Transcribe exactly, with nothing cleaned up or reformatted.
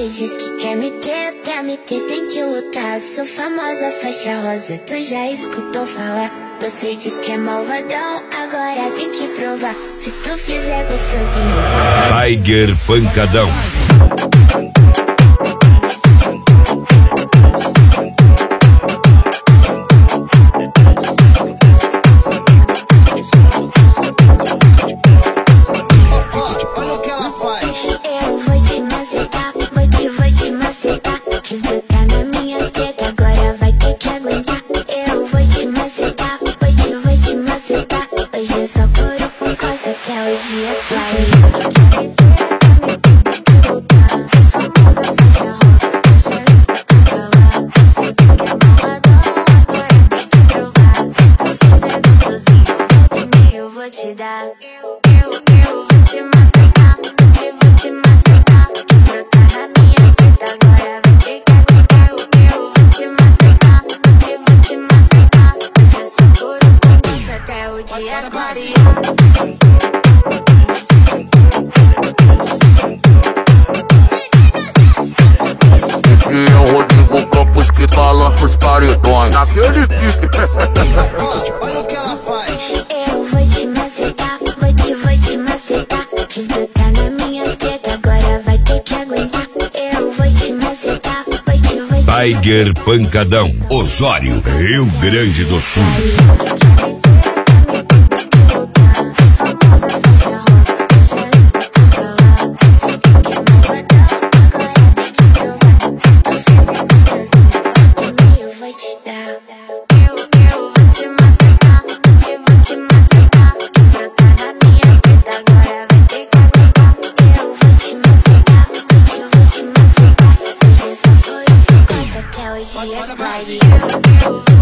Você diz que quer me ter, pra me ter tem que lutar. Sou famosa faixa rosa, tu já escutou falar. Você diz que é malvadão, agora tem que provar. Se tu fizer gostosinho, Tiger Pancadão. Olha o que ela faz. eu vou te macetar, vou te, vou te macetar. Quis botar na minha teta, agora vai ter que aguentar. Eu vou te macetar, vou te, vou te macetar. Hoje é só couro com coça, até o dia claro. Eu vou te dar, eu, eu, eu vou te macetar, eu vou te macetar. Quis brotar na minha teta, agora vai ter que aguentar. Eu, eu vou te macetar, eu vou te macetar. Hoje eu sou couro com coça até o dia clarear. Esse é o Rodrigo Campos que balança os paredões. Nasceu de pique. Olha o que ela faz. Eu vou te macetar, vou te, vou te macetar. Quis brotar na minha teta, agora vai ter que aguentar. Eu vou te macetar, vou te, vou te Tiger Pancadão, Osório, Rio Grande do Sul. Hoje é party.